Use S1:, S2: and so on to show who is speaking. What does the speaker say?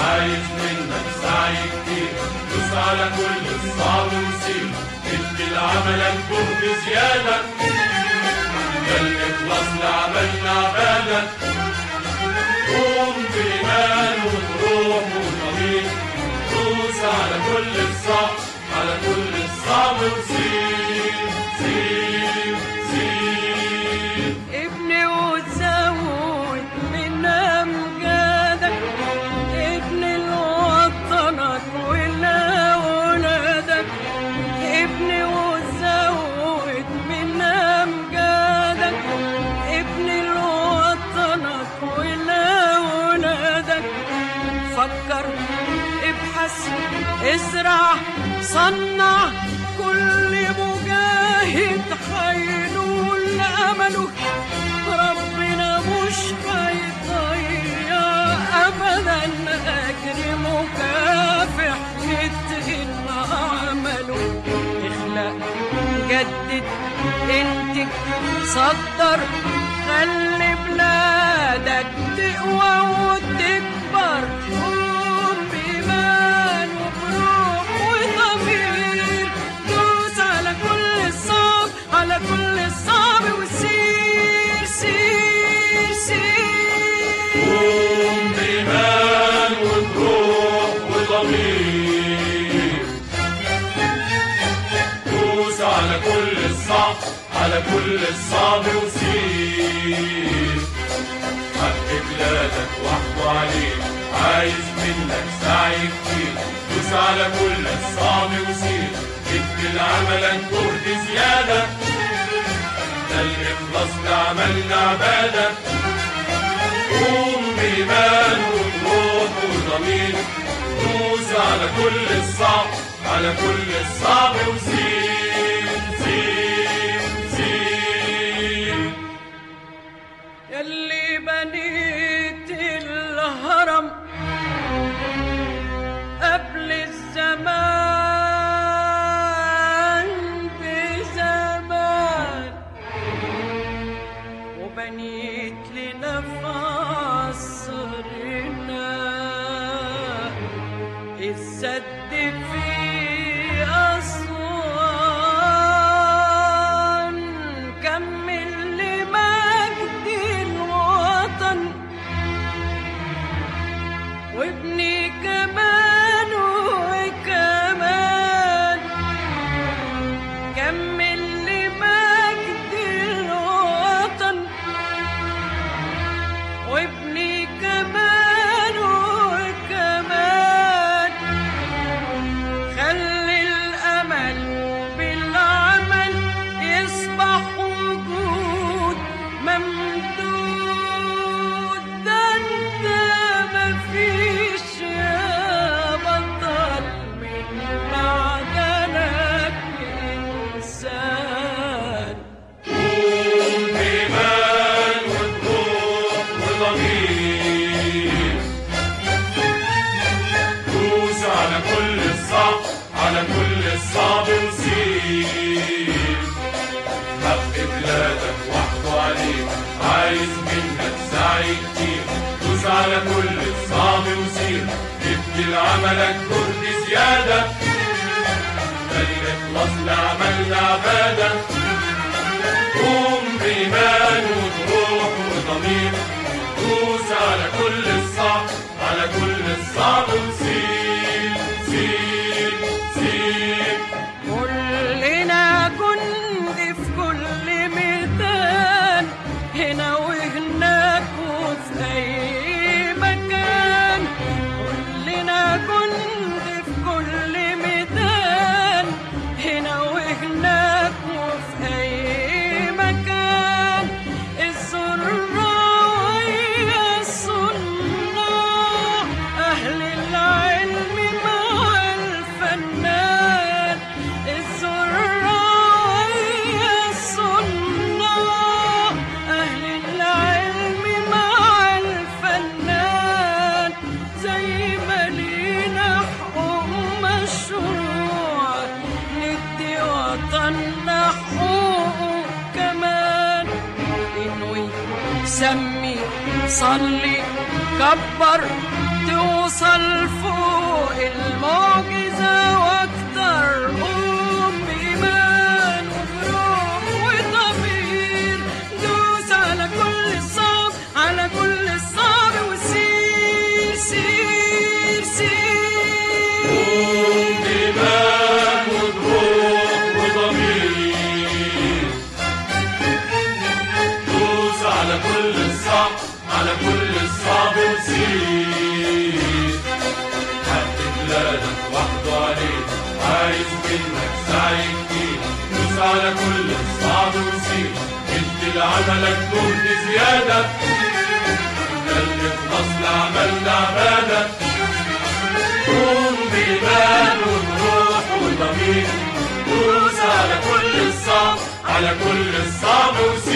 S1: عايز منك سعي كتير، دوس على كل الصعب وسير، ادي لعملك جهد زيادة، ده الإخلاص لعملنا عبادة. قوم بإيمان وبروح وضمير، دوس على كل الصعب، على كل الصعب وسير سير سير.
S2: ابني وتزود من أمجادك، ابني لوطنك ولأولادك، ابني وتزود من أمجادك، ابني لوطنك ولأولادك. فكر، ابحث، ازرع، صنع، كل مجاهد هينول أمله. ربنا مش هيضيع أبدا أجر مكافح يتقن عمله. اخلق، جدد، انتج، صدر، خلي بلادك تقوى وتكبر. قوم بإيمان وبروح وضمير، دوس على كل الصعب، على كل الصعب وسير سير سير.
S1: قوم بإيمان وبروح وضمير، دوس على كل الصعب، على كل الصعب وسير. حق بلادك وحده عليك، عايز منك سعي كتير، دوس على كل الصعب وسير، ادي لعملك جهد زيادة، ده الإخلاص لعملنا عبادة. قوم بإيمان وبروح وضمير، دوس على كل الصعب، على كل الصعب وسير سير سير.
S2: يلي بنيت الهرم قبل الزمان بزمان، وبنيت لنا في عصرنا السد في أسوان. كمل لمجد الوطن وابني كمان وكمان، كمل لمجد الوطن وابني كمان وكمان. خلي الأمل بالعمل يصبح وجود ممدود. ده انت مفيش يا بطل من معدنك إنسان.
S1: قوم بإيمان وبروح وضمير، دوس على كل الصعب، على كل الصعب وسير. حق بلادك وحده عليك، عايز منك سعي كتير، دوس على كل الصعب وسير، ادي لعملك جهد زيادة، ده الإخلاص لعملنا عبادة. قوم بإيمان وبروح وضمير، دوس على كل الصعب، على كل الصعب وسير سير سير.
S2: كلنا جند في كل ميدان، هنا وهناك وفي أي مكان. كلنا جند في كل ميدان، هنا وهناك وفي أي مكان. الزراعية الصناع، أهل العلم مع الفنان. الزراعية الصناع، أهل العلم مع الفنان. زي ما لينا حقوق مشروع، ندي وطننا حقوق كمان. انوي، سمي، صلي، كبر، نوصل فوق المعجزة واكتر. قوم بإيمان وبروح وضمير، دوس على كل الصعب، على كل الصعب، وسير سير سير.
S1: قوم بإيمان وبروح وضمير، دوس على كل الصعب، على كل الصعب وسير. حق بلادك وحده عليك، عايز منك سعي كتير. دوس على كل الصعب وسير، ادي لعملك جهد زيادة، خلي خلاص لعملنا عبادة. قوم بإيمان وبروح وضمير، دوس على كل الصعب، على كل الصعب وسير.